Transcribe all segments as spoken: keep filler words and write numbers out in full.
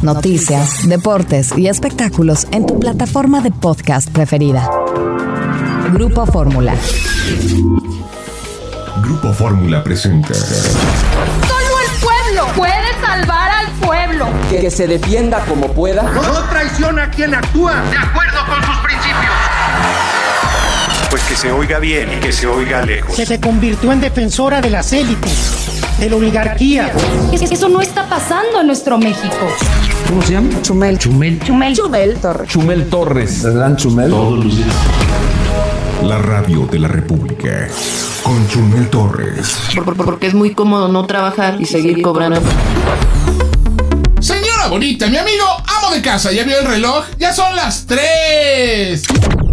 noticias, deportes y espectáculos en tu plataforma de podcast preferida. Grupo Fórmula. Grupo Fórmula presenta. Solo el pueblo puede salvar al pueblo. Que, que se defienda como pueda. No, no traiciona a quien actúa de acuerdo con sus principios. Pues que se oiga bien y que se oiga lejos. Que se convirtió en defensora de las élites, de la oligarquía. Es que eso no está pasando en nuestro México. ¿Cómo se llama? Chumel. Chumel. Chumel. Chumel Torres. Chumel Torres. ¿El gran Chumel? Todos los días. La radio de la República. Con Chumel Torres. Por, por, porque es muy cómodo no trabajar y seguir cobrando. Señora bonita, mi amigo amo de casa, ¿ya vio el reloj? ¡Ya son las tres!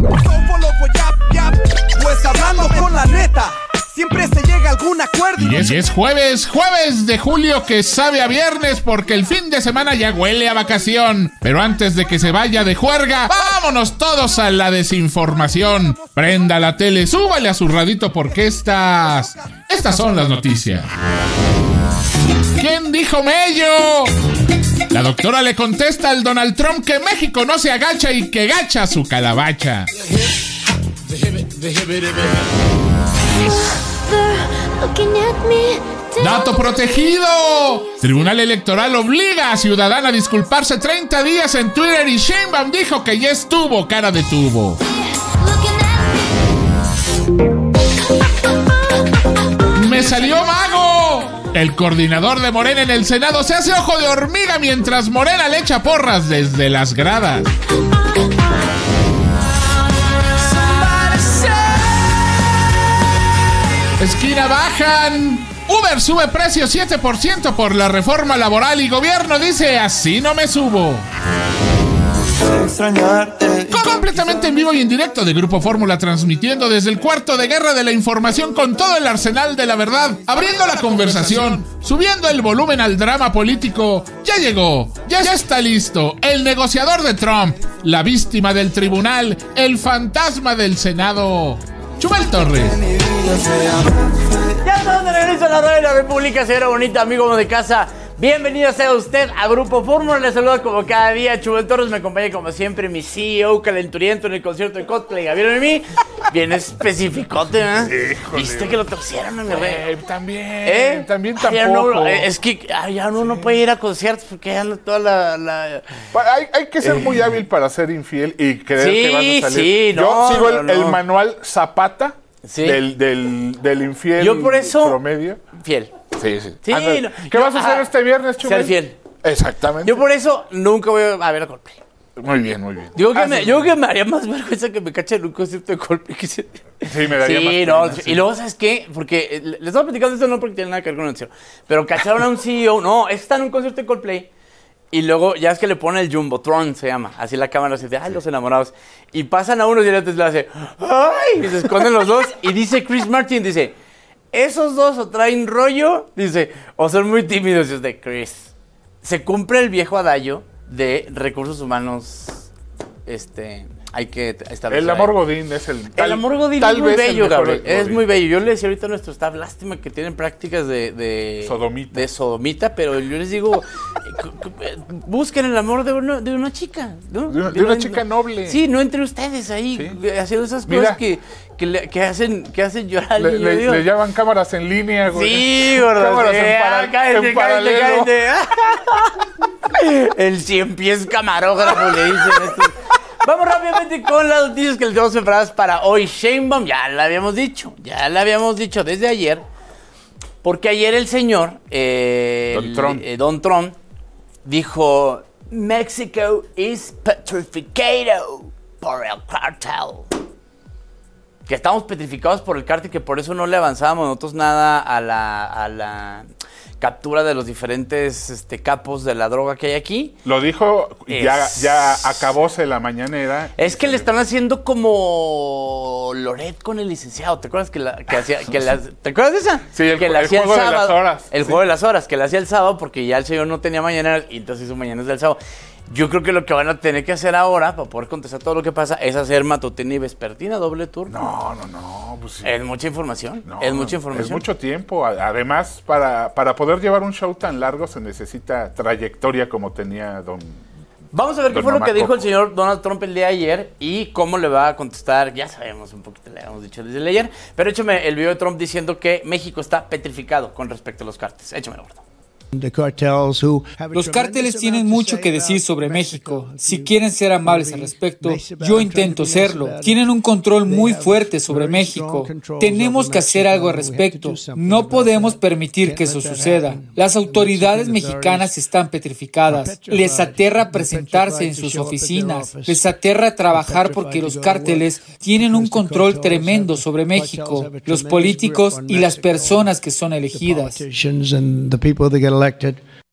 Pues hablando con la neta, siempre se llega a algún acuerdo. Y es, y es jueves, jueves de julio que sabe a viernes porque el fin de semana ya huele a vacación. Pero antes de que se vaya de juerga, vámonos todos a la desinformación. Prenda la tele, súbale a su radito porque estas... Estas son las noticias. ¿Quién dijo mello? La doctora le contesta al Donald Trump que México no se agacha y que gacha su calabacha. Dato protegido. Tribunal Electoral obliga a ciudadana a disculparse treinta días en Twitter y Sheinbaum dijo que ya estuvo cara de tubo. ¡Me salió mago! El coordinador de Morena en el Senado se hace ojo de hormiga mientras Morena le echa porras desde las gradas. Esquina bajan. Uber sube precio siete por ciento por la reforma laboral y gobierno dice así no me subo. Completamente en vivo y en directo de Grupo Fórmula, transmitiendo desde el cuarto de guerra de la información con todo el arsenal de la verdad, abriendo la conversación, subiendo el volumen al drama político. Ya llegó, ya, ya está listo, el negociador de Trump, la víctima del tribunal, el fantasma del Senado, Chumel Torres. Ya estamos de regreso a la radio de la República, señora bonita, amigo de casa. Bienvenido sea usted a Grupo Fórmula. Les saludo como cada día. Chumel Torres me acompaña como siempre. Mi C E O calenturiento en el concierto de Coldplay. ¿Vieron de mí? Bien especificote, ¿eh? ¿Viste que lo torcieron, mi rey? Eh, también. ¿Eh? También Ay, ya tampoco. no, es que ay, ya uno sí. no puede ir a conciertos porque ya no toda la... la... Hay, hay que ser eh. muy hábil para ser infiel y creer sí, que vas a salir. Sí, Yo no, sigo el, no, no. el manual Zapata sí. del, del, del infiel Yo por eso, promedio. Fiel. Sí, sí. sí no. ¿Qué yo, vas a hacer ajá, este viernes, Chumel? Ser fiel. Exactamente. Yo por eso nunca voy a ver a Coldplay. Muy bien, muy bien. Digo que, ah, me, sí. yo que me haría más vergüenza que me cachen en un concierto de Coldplay. Que se... Sí, me daría sí, más no, pena, sí. Y luego, ¿sabes qué? Porque les estaba platicando esto no porque tiene nada que ver con el noticiero, pero cacharon a un C E O, no, está en un concierto de Coldplay y luego ya es que le pone el Jumbotron, se llama, así la cámara se dice, ay, los enamorados, y pasan a uno y el otro le hace, ay, y se esconden los dos y dice Chris Martin, dice, esos dos o traen rollo, dice, o son muy tímidos, y es de Chris. Se cumple el viejo adagio de recursos humanos, este, hay que establecer. El amor godín es el... Tal, el amor godín es muy bello, Gabriel, es muy bello. Yo le decía ahorita a nuestro staff, lástima que tienen prácticas de... de sodomita. De sodomita, pero yo les digo, busquen el amor de una, de una chica, ¿no? De una, de una chica noble. Sí, no entre ustedes ahí, sí. haciendo esas Mira. cosas que... Que, le, que, hacen, que hacen llorar. Le, le, le llaman cámaras en línea, güey. Sí, gordo. Cámaras sí, en, para, cállate, en paralelo. Cállate, cállate. El cien pies camarógrafo le dicen esto. Vamos rápidamente con las noticias que les tenemos preparadas para hoy. Sheinbaum, ya la habíamos dicho, ya la habíamos dicho desde ayer. Porque ayer el señor, eh, Don, Trump. El, eh, Don Trump, dijo, Mexico is petrificado por el cartel. Que estamos petrificados por el cártel, que por eso no le avanzábamos nosotros nada a la, a la captura de los diferentes este, capos de la droga que hay aquí. Lo dijo, es... ya, ya acabóse la mañanera. Es que le están haciendo como Loret con el licenciado. ¿Te acuerdas que, la, que hacía? Que la, ¿Te acuerdas de esa? Sí, el, que el, la hacía juego el sábado, de las horas. El sí. juego de las horas, que la hacía el sábado porque ya el señor no tenía mañana y entonces hizo mañanas del sábado. Yo creo que lo que van a tener que hacer ahora, para poder contestar todo lo que pasa, es hacer matutina y vespertina, doble turno. No, no, no. Pues sí. Es mucha información. No, es mucha información. Es mucho tiempo. Además, para, para poder llevar un show tan largo se necesita trayectoria como tenía don... Vamos a ver qué fue lo que dijo el señor Donald Trump el día de ayer y cómo le va a contestar. Ya sabemos un poquito, le habíamos dicho desde el ayer. Pero échame el video de Trump diciendo que México está petrificado con respecto a los cárteles. Échamelo, gordo. Los cárteles tienen mucho que decir sobre México. Si quieren ser amables al respecto, yo intento serlo. Tienen un control muy fuerte sobre México. Tenemos que hacer algo al respecto. No podemos permitir que eso suceda. Las autoridades mexicanas están petrificadas. Les aterra presentarse en sus oficinas. Les aterra trabajar porque los cárteles tienen un control tremendo sobre México, los políticos y las personas que son elegidas. Esto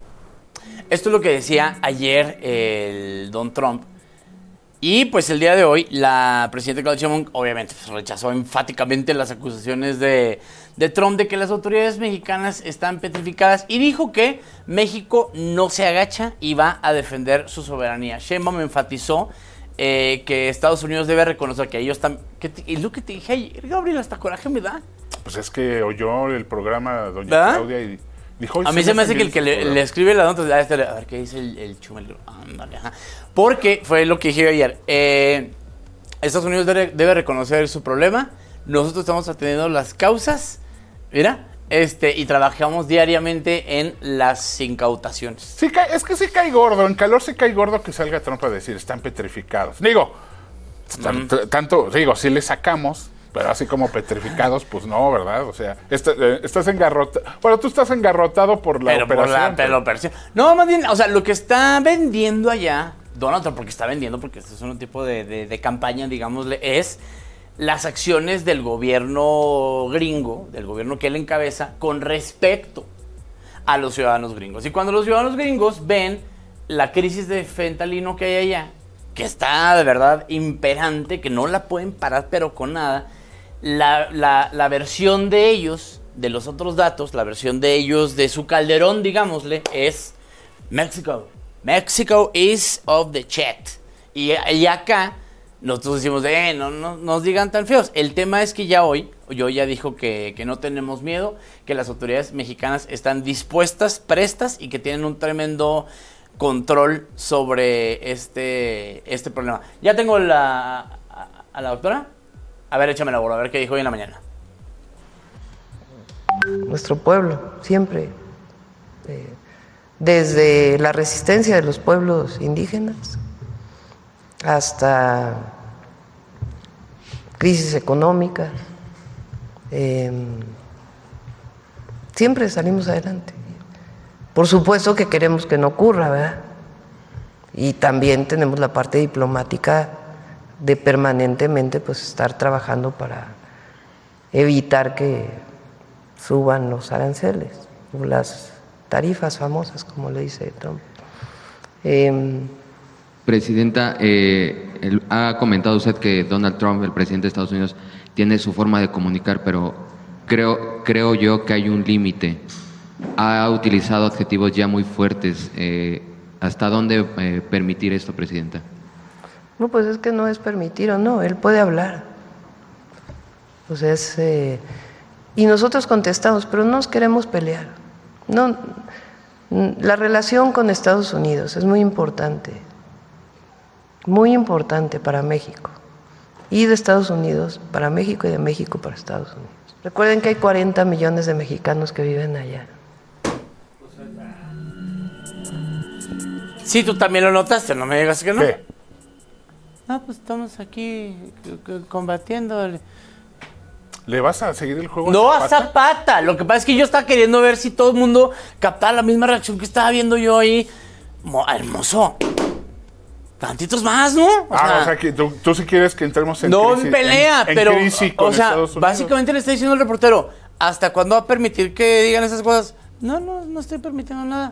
es lo que decía ayer el don Trump. Y pues el día de hoy la presidenta Claudia Sheinbaum obviamente pues, rechazó enfáticamente las acusaciones de, de Trump de que las autoridades mexicanas están petrificadas y dijo que México no se agacha y va a defender su soberanía. Sheinbaum enfatizó eh, que Estados Unidos debe reconocer que ellos están... Que te, es lo que te dije ayer, Gabriel, hasta coraje me da. Pues es que oyó el programa doña ¿verdad? Claudia y... Dijo, a mí se me hace que el que le, le escribe la nota, a, este, a ver qué dice el, el chumel, ándale, ajá. Porque fue lo que dije ayer, eh, Estados Unidos debe, debe reconocer su problema, nosotros estamos atendiendo las causas, mira, este, y trabajamos diariamente en las incautaciones. Sí, es que sí cae gordo, en calor sí cae gordo que salga Trump a decir, están petrificados. Digo, mm. tanto, digo, si le sacamos... Pero así como petrificados, pues no, ¿verdad? O sea, está, eh, estás engarrotado. Bueno, tú estás engarrotado por la pero operación. Por la, pero la operación. No, más bien, o sea, lo que está vendiendo allá, Donald Trump, porque está vendiendo, porque esto es un tipo de, de, de campaña, digámosle, es las acciones del gobierno gringo, del gobierno que él encabeza, con respecto a los ciudadanos gringos. Y cuando los ciudadanos gringos ven la crisis de fentanilo que hay allá, que está de verdad imperante, que no la pueden parar, pero con nada. La, la, la versión de ellos, de los otros datos, la versión de ellos, de su calderón, digámosle, es México. México is of the chat. Y, y acá, nosotros decimos, eh, no, no nos digan tan feos. El tema es que ya hoy, yo ya dijo que, que no tenemos miedo, que las autoridades mexicanas están dispuestas, prestas y que tienen un tremendo control sobre este, este problema. Ya tengo la, a, a la doctora. A ver, échame la bola, a ver qué dijo hoy en la mañana. Nuestro pueblo, siempre, eh, desde la resistencia de los pueblos indígenas hasta crisis económica, eh, siempre salimos adelante. Por supuesto que queremos que no ocurra, ¿verdad? Y también tenemos la parte diplomática de permanentemente pues estar trabajando para evitar que suban los aranceles, las tarifas famosas, como le dice Trump. Eh, Presidenta, eh, el, ha comentado usted que Donald Trump, el presidente de Estados Unidos, tiene su forma de comunicar, pero creo, creo yo que hay un límite. Ha utilizado adjetivos ya muy fuertes. Eh, ¿Hasta dónde eh, permitir esto, Presidenta? No, pues es que no es permitir o no, él puede hablar. Pues es, eh, y nosotros contestamos, pero no nos queremos pelear. No, la relación con Estados Unidos es muy importante, muy importante para México. Y de Estados Unidos para México y de México para Estados Unidos. Recuerden que hay cuarenta millones de mexicanos que viven allá. Sí, tú también lo notaste, no me digas que no. ¿Qué? No, pues estamos aquí combatiendo. ¿Le vas a seguir el juego? No, a Zapata? a Zapata. Lo que pasa es que yo estaba queriendo ver si todo el mundo captaba la misma reacción que estaba viendo yo ahí. Mo hermoso. Tantitos más, ¿no? O ah, sea, o sea, que tú, tú sí quieres que entremos en no crisis. No pelea, en, en pero, crisis con o sea, Estados Unidos. Básicamente le está diciendo el reportero, ¿hasta cuándo va a permitir que digan esas cosas? No, no, no estoy permitiendo nada.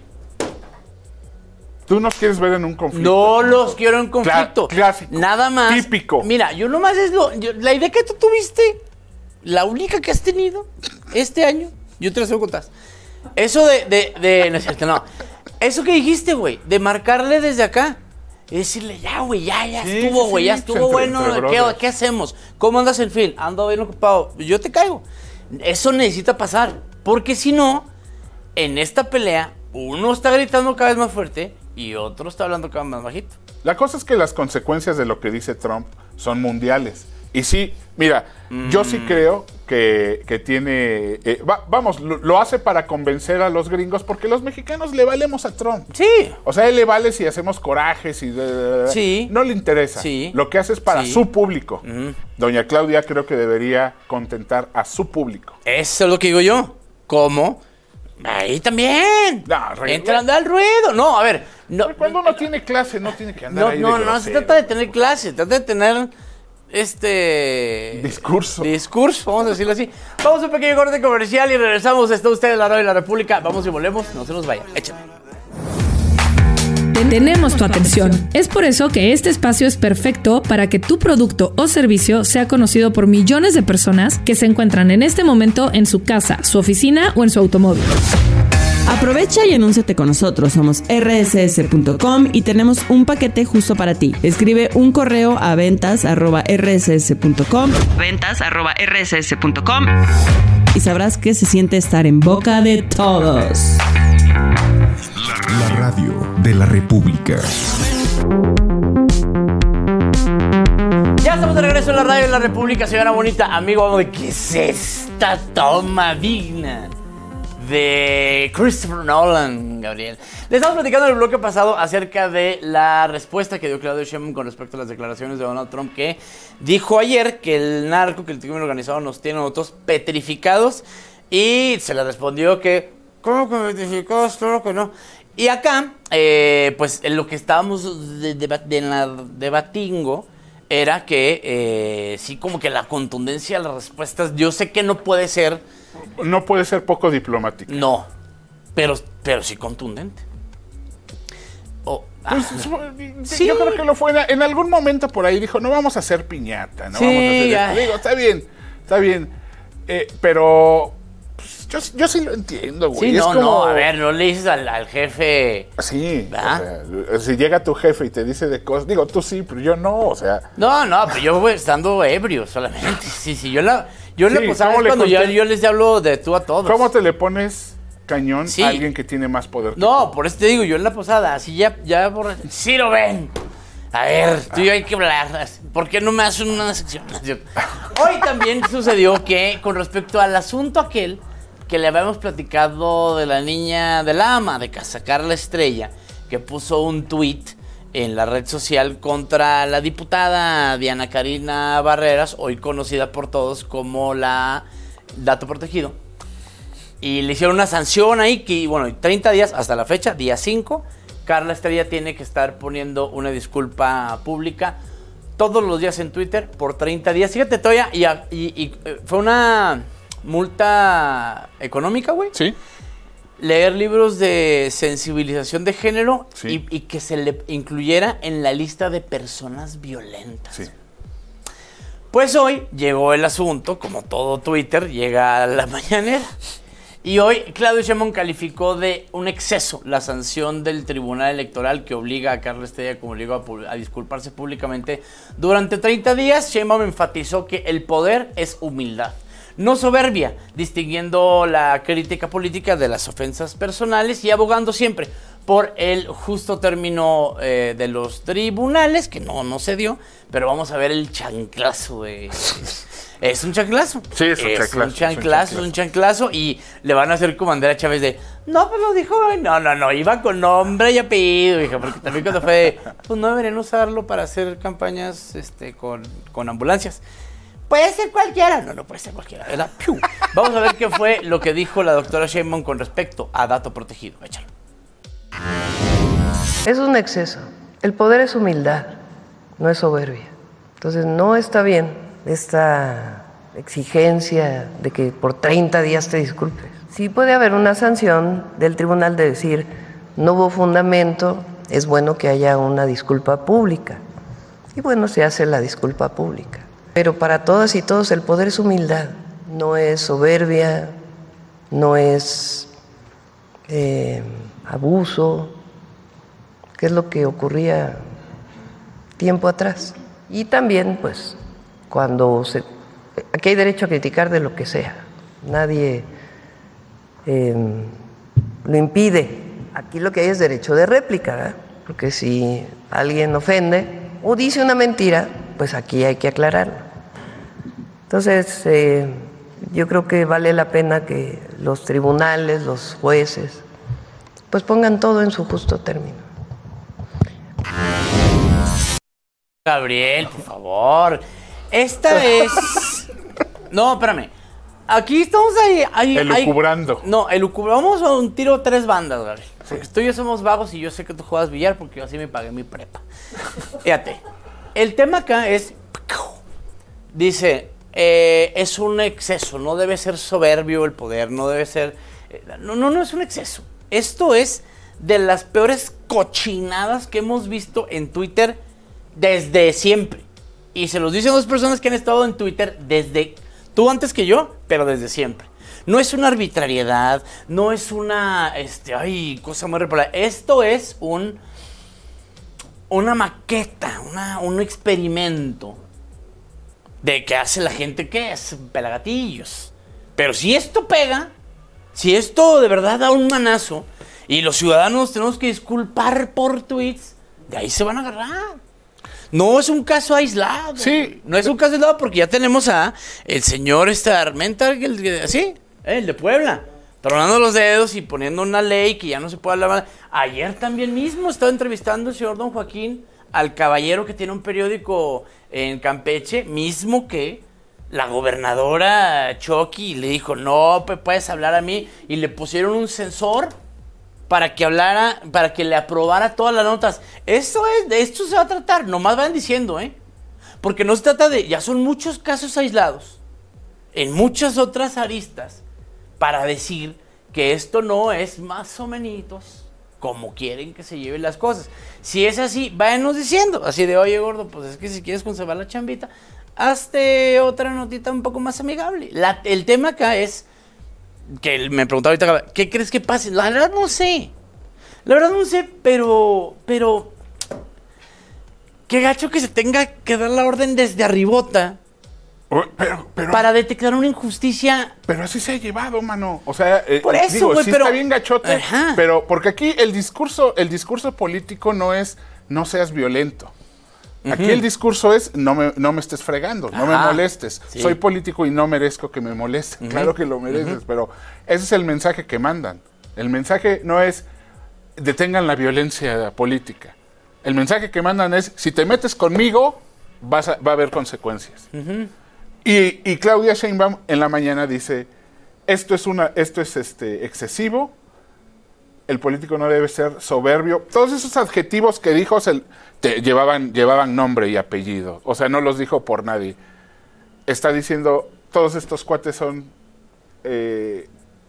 Tú nos quieres ver en un conflicto. No los quiero en conflicto. Clásico. Nada más. Típico. Mira, yo nomás es lo... Yo, la idea que tú tuviste, la única que has tenido este año, yo te la sé contar. Eso de... de, de no es cierto, no. eso que dijiste, güey, de marcarle desde acá. Y decirle, ya, güey, ya, ya sí, estuvo, güey, sí, ya estuvo entre, bueno. Entre ¿qué, ¿Qué hacemos? ¿Cómo andas en fin? Ando bien ocupado. Yo te caigo. Eso necesita pasar. Porque si no, en esta pelea, uno está gritando cada vez más fuerte y otro está hablando cada vez más bajito. La cosa es que las consecuencias de lo que dice Trump son mundiales. Y sí, mira, mm. yo sí creo que, que tiene... Eh, va, vamos, lo, lo hace para convencer a los gringos porque los mexicanos le valemos a Trump. Sí. O sea, él le vale si hacemos corajes y... Sí. No le interesa. Sí. Lo que hace es para sí. su público. Mm. Doña Claudia creo que debería contentar a su público. Eso es lo que digo yo. ¿Cómo? Ahí también. No, entrando al ruedo. No, a ver. No, cuando uno tiene clase no tiene que andar no, ahí No, de no, no se trata de tener clase. Se trata de tener... Este... Discurso. Discurso, vamos a decirlo así. Vamos a un pequeño corte comercial y regresamos. Está usted en la radio de la República. Vamos y volvemos. No se nos vaya. Échale. Tenemos tu atención. Es por eso que este espacio es perfecto para que tu producto o servicio sea conocido por millones de personas que se encuentran en este momento en su casa, su oficina o en su automóvil. Aprovecha y anúnciate con nosotros. Somos erre ese ese punto com y tenemos un paquete justo para ti. Escribe un correo a ventas arroba erre ese ese punto com ventas arroba erre ese ese punto com y sabrás qué se siente estar en boca de todos. La radio de la República. Ya estamos de regreso en la radio de la República, señora bonita. Amigo, ¿qué es esta toma digna de Christopher Nolan, Gabriel? Le estamos platicando en el bloque pasado acerca de la respuesta que dio Claudio Sheinbaum con respecto a las declaraciones de Donald Trump, que dijo ayer que el narco, que el crimen organizado nos tiene a nosotros petrificados, y se le respondió que ¿cómo que petrificados? Claro que no. Y acá, eh, pues lo que estábamos de, de, de, la debatingo era que eh, sí, como que la contundencia de las respuestas, yo sé que no puede ser... No puede ser poco diplomática. No, pero, pero sí contundente. Oh, pues, ah, sí. Yo creo que lo fue. En algún momento por ahí dijo, no vamos a hacer piñata, no sí, vamos a hacer ya. esto. Digo, está bien, está bien. Eh, pero pues, yo, yo sí lo entiendo, güey. Sí, no, es como... no, a ver, no le dices al, al jefe... Sí, o sea, si llega tu jefe y te dice de cosas, digo, tú sí, pero yo no, o sea... No, no, pero yo voy estando ebrio solamente. Sí, sí, yo la... Yo sí, le posaba cuando yo, yo les hablo de tú a todos. ¿Cómo te le pones cañón sí. a alguien que tiene más poder que No, tú? por eso te digo, yo en la posada, así ya, ya por... Sí lo ven. A ver, tú y yo hay que hablar. ¿Por qué no me hacen una sección? Hoy también sucedió que, con respecto al asunto aquel que le habíamos platicado de la niña, de la ama de casa, Carla Estrella, que puso un tuit en la red social contra la diputada Diana Karina Barreras, hoy conocida por todos como la Dato Protegido. Y le hicieron una sanción ahí que, bueno, treinta días hasta la fecha, día cinco, Carla Estrella tiene que estar poniendo una disculpa pública todos los días en Twitter por treinta días. Fíjate, Toya, y, y, y fue una multa económica, güey. Sí. Leer libros de sensibilización de género sí. y, y que se le incluyera en la lista de personas violentas. Sí. Pues hoy llegó el asunto, como todo Twitter, llega a la mañanera. Y hoy Claudio Sheinbaum calificó de un exceso la sanción del Tribunal Electoral que obliga a Carla Estrella, como le digo, a, a disculparse públicamente durante treinta días. Sheinbaum enfatizó que el poder es humildad, no soberbia, distinguiendo la crítica política de las ofensas personales y abogando siempre por el justo término eh, de los tribunales, que no, no se dio, pero vamos a ver el chanclazo de... Es un chanclazo. Sí, es un es chanclazo. Un chanclazo, es un chanclazo, y le van a hacer como Andrea Chávez de, no, pues lo dijo, no, no, no, iba con nombre y apellido, hija, porque también cuando fue, pues no deberían usarlo para hacer campañas este, con, con ambulancias. Puede ser cualquiera. No, no puede ser cualquiera. Era piu. Vamos a ver qué fue lo que dijo la doctora Sheinbaum con respecto a Dato Protegido. Échalo. Es un exceso. El poder es humildad, no es soberbia. Entonces no está bien esta exigencia de que por treinta días te disculpes. Sí puede haber una sanción del tribunal de decir no hubo fundamento, es bueno que haya una disculpa pública. Y bueno, se hace la disculpa pública. Pero para todas y todos el poder es humildad, no es soberbia, no es eh, abuso, que es lo que ocurría tiempo atrás. Y también, pues, cuando se... Aquí hay derecho a criticar de lo que sea. Nadie eh, lo impide. Aquí lo que hay es derecho de réplica, ¿verdad? Porque si alguien ofende o dice una mentira, pues aquí hay que aclararlo. Entonces, eh, yo creo que vale la pena que los tribunales, los jueces, pues pongan todo en su justo término. Gabriel, por favor. Esta es... No, espérame. Aquí estamos ahí... ahí elucubrando. Ahí... No, elucubramos a un tiro tres bandas, Gabriel. Porque tú y yo somos vagos y yo sé que tú juegas billar porque yo así me pagué mi prepa. Fíjate. El tema acá es... Dice... Eh, es un exceso, no debe ser soberbio el poder, no debe ser... Eh, no, no, no es un exceso. Esto es de las peores cochinadas que hemos visto en Twitter desde siempre. Y se los dicen dos personas que han estado en Twitter desde... Tú antes que yo, pero desde siempre. No es una arbitrariedad, no es una... Este, ay, cosa muy repolada. Esto es un... Una maqueta, una, un experimento de que hace la gente que es pelagatillos. Pero si esto pega, si esto de verdad da un manazo y los ciudadanos tenemos que disculpar por tweets, de ahí se van a agarrar. No es un caso aislado. Sí. No es un caso aislado porque ya tenemos a el señor este Armenta, el, ¿sí? El de Puebla, tronando los dedos y poniendo una ley que ya no se puede hablar. Ayer también mismo estaba entrevistando el señor don Joaquín al caballero que tiene un periódico en Campeche, mismo que la gobernadora Choqui le dijo, no, pues puedes hablar a mí, y le pusieron un sensor para que hablara, para que le aprobara todas las notas. Esto es, de esto se va a tratar, nomás van diciendo, ¿eh? Porque no se trata de, ya son muchos casos aislados, en muchas otras aristas, para decir que esto no es más o menos como quieren que se lleven las cosas. Si es así, váyanos diciendo, así de, oye gordo, pues es que si quieres conservar la chambita, hazte otra notita un poco más amigable. La, el tema acá es, que me preguntaba ahorita, ¿qué crees que pase? La verdad no sé, la verdad no sé, pero, pero, qué gacho que se tenga que dar la orden desde arribota. Pero, pero, para detectar una injusticia. Pero así se ha llevado, mano. O sea, eh, por eso, digo, wey, sí pero, está bien gachote, ajá. Pero porque aquí el discurso, el discurso político no es no seas violento. Uh-huh. Aquí el discurso es no me, no me estés fregando, no ajá. me molestes. Sí. Soy político y no merezco que me molesten. Uh-huh. Claro que lo mereces, uh-huh. pero ese es el mensaje que mandan. El mensaje no es detengan la violencia política. El mensaje que mandan es si te metes conmigo vas a, va a haber consecuencias. Uh-huh. Y, y Claudia Sheinbaum en la mañana dice, esto es una, esto es este excesivo, el político no debe ser soberbio. Todos esos adjetivos que dijo se, te, llevaban, llevaban nombre y apellido, o sea, no los dijo por nadie. Está diciendo, todos estos cuates son eh,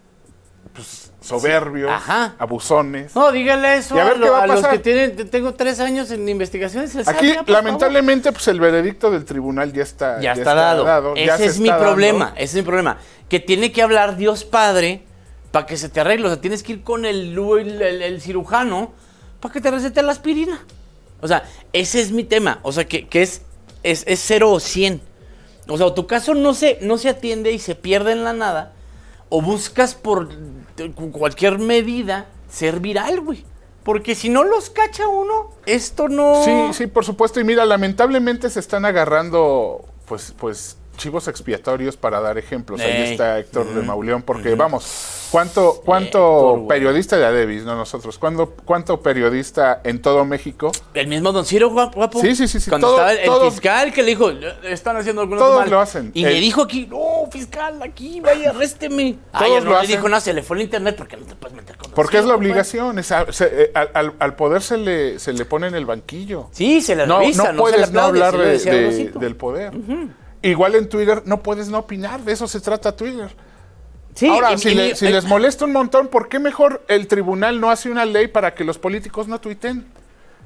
pues, soberbios, sí. abusones. No, dígale eso y a, ver a, lo, qué va a, a los pasar. que tienen, tengo tres años en investigaciones. Aquí, sabía, lamentablemente, pues el veredicto del tribunal ya está, ya ya está está dado. dado ese ya es mi dando. problema, ese es mi problema. Que tiene que hablar Dios Padre para que se te arregle. O sea, tienes que ir con el, el, el, el cirujano para que te recete la aspirina. O sea, ese es mi tema. O sea, que, que es, es, es cero o cien. O sea, o tu caso no se, no se atiende y se pierde en la nada, o buscas por cualquier medida ser viral, güey. Porque si no los cacha uno, esto no... Sí, sí, por supuesto. Y mira, lamentablemente se están agarrando, pues, pues chivos expiatorios para dar ejemplos. Ey. Ahí está Héctor uh-huh. de Mauleón, porque uh-huh. vamos, ¿cuánto, cuánto Héctor, periodista de Adebis, no nosotros, ¿cuánto, cuánto periodista en todo México? El mismo Don Ciro, guapo. Sí, sí, sí. sí. Cuando todo, estaba el, todo, el fiscal que le dijo, están haciendo algunos todos mal. lo hacen. Y el, le dijo aquí, no, fiscal, aquí, vaya, arrésteme. Todos Ay, lo no hacen. le dijo nada, se le fue el internet porque no te puedes meter con Porque Ciro, es la obligación, es a, se, eh, al, al poder se le, se le pone en el banquillo. Sí, se le no, revisa, no, no puedes se le aplaude, no hablar de, se de, del poder. Uh-huh. Igual en Twitter no puedes no opinar, de eso se trata Twitter. Sí, Ahora, y, si, y, le, y, si y, les molesta un montón, ¿por qué mejor el tribunal no hace una ley para que los políticos no tuiten?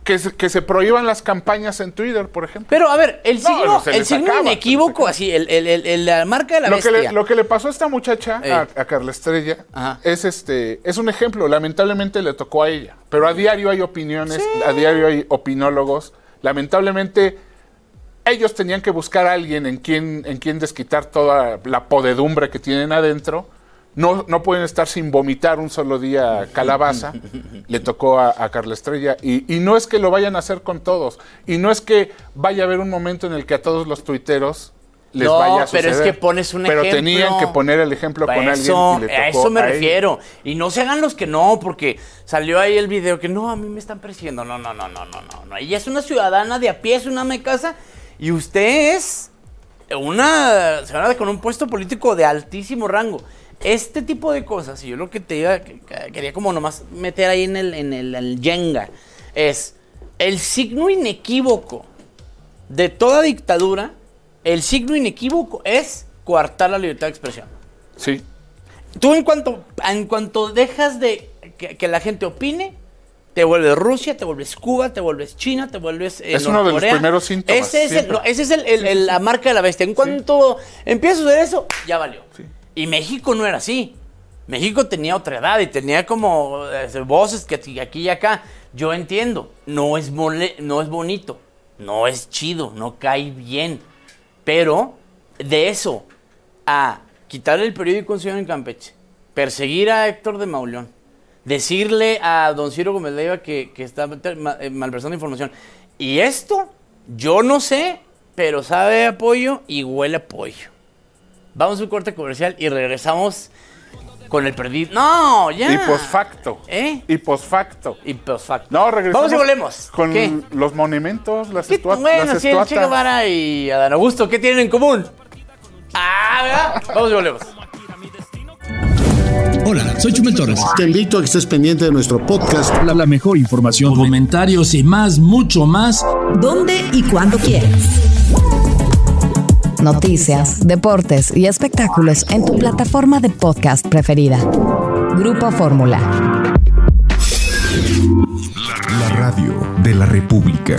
que se, que se prohíban las campañas en Twitter, por ejemplo. Pero, a ver, el signo, no, el signo inequívoco, así, el, el, el, el, la marca de la lo bestia. Que le, lo que le pasó a esta muchacha, a, a Carla Estrella, Ajá. es este es un ejemplo. Lamentablemente le tocó a ella. Pero a diario hay opiniones, sí. a diario hay opinólogos. Lamentablemente, ellos tenían que buscar a alguien en quien, en quien desquitar toda la podedumbre que tienen adentro. No, no pueden estar sin vomitar un solo día calabaza. Le tocó a, a Carla Estrella. Y, y no es que lo vayan a hacer con todos. Y no es que vaya a haber un momento en el que a todos los tuiteros les no, vaya a suceder. pero es que pones un pero ejemplo. Pero tenían que poner el ejemplo para con eso, alguien y le tocó a eso me a refiero. Y no se hagan los que no, porque salió ahí el video que no, a mí me están persiguiendo. No, no, no, no, no, no, no. Ella es una ciudadana de a pie, es una mecasa. Y usted es una ciudadana con un puesto político de altísimo rango. Este tipo de cosas, y yo lo que te iba, que, que quería como nomás meter ahí en el, en el, el Jenga, es el signo inequívoco de toda dictadura, el signo inequívoco es coartar la libertad de expresión. Sí. Tú en cuanto, en cuanto dejas de que, que la gente opine, te vuelves Rusia, te vuelves Cuba, te vuelves China, te vuelves eh, Es uno de los primeros síntomas. Ese es, el, no, ese es el, el, el, la marca de la bestia. En cuanto sí. empieza a suceder eso, ya valió. Sí. Y México no era así. México tenía otra edad y tenía como eh, voces que aquí y acá. Yo entiendo, no es, mole, no es bonito, no es chido, no cae bien. Pero de eso a quitarle el periódico Un Ciudadano en Campeche, perseguir a Héctor de Mauleón, decirle a don Ciro Gómez Leiva que, que está malversando información. Y esto, yo no sé, pero sabe a pollo y huele a pollo. Vamos a un corte comercial y regresamos con el perdido. ¡No, ya! Y posfacto. ¿Eh? Y posfacto. Y posfacto. No, regresamos. Vamos y volvemos. Con ¿Qué? los monumentos, las estatuas. Bueno, las sí, el Che Guevara y Adán Augusto, ¿qué tienen en común? Ah, ¿verdad? Vamos y volvemos. Hola, soy Chumel Torres. Te invito a que estés pendiente de nuestro podcast. La, la mejor información, comentarios y más, mucho más. ¿Dónde y cuándo quieras? Noticias, deportes y espectáculos en tu plataforma de podcast preferida. Grupo Fórmula. La radio de la República.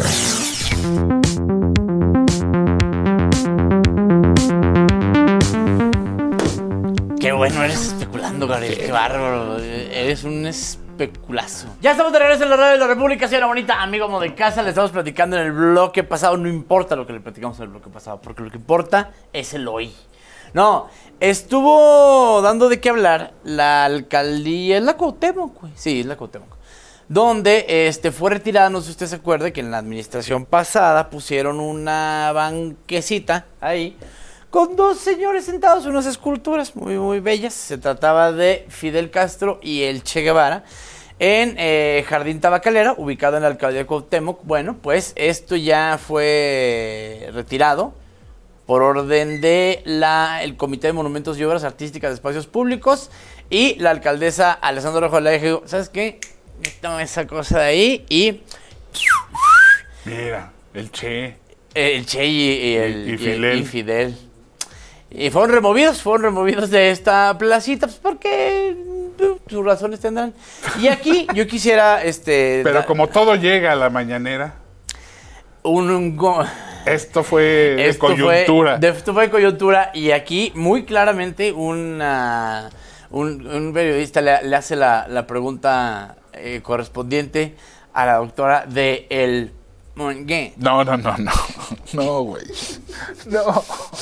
Qué bueno eres especulando, Gabriel. Qué bárbaro. Eres un especulazo. Ya estamos de regreso en la radio de la República, señora bonita, amigo amo de casa. Le estamos platicando en el bloque pasado. No importa lo que le platicamos en el bloque pasado, porque lo que importa es el hoy. No, estuvo dando de qué hablar la alcaldía. Es la Cuauhtémoc, güey. Sí, es la Cuauhtémoc. Donde este, fue retirada, no sé si usted se acuerda, que en la administración pasada pusieron una banquecita ahí con dos señores sentados, unas esculturas muy, muy bellas. Se trataba de Fidel Castro y el Che Guevara en eh, Jardín Tabacalera, ubicado en la alcaldía de Cuauhtémoc. Bueno, pues esto ya fue retirado por orden de la el Comité de Monumentos y Obras Artísticas de Espacios Públicos, y la alcaldesa Alessandra Rojo le dijo, ¿sabes qué? Toma esa cosa de ahí y... Mira, el Che. El Che y, y, el, y, y, Fidel. y, y Fidel. Y fueron removidos, fueron removidos de esta placita, pues porque sus razones tendrán. Y aquí yo quisiera, este... Pero da, como todo llega a la mañanera... Un... un esto fue esto de coyuntura. Fue, de, esto fue de coyuntura, y aquí muy claramente una, un, un periodista le, le hace la, la pregunta eh, correspondiente a la doctora de el... ¿Qué? No, no, no, no. No, güey. No.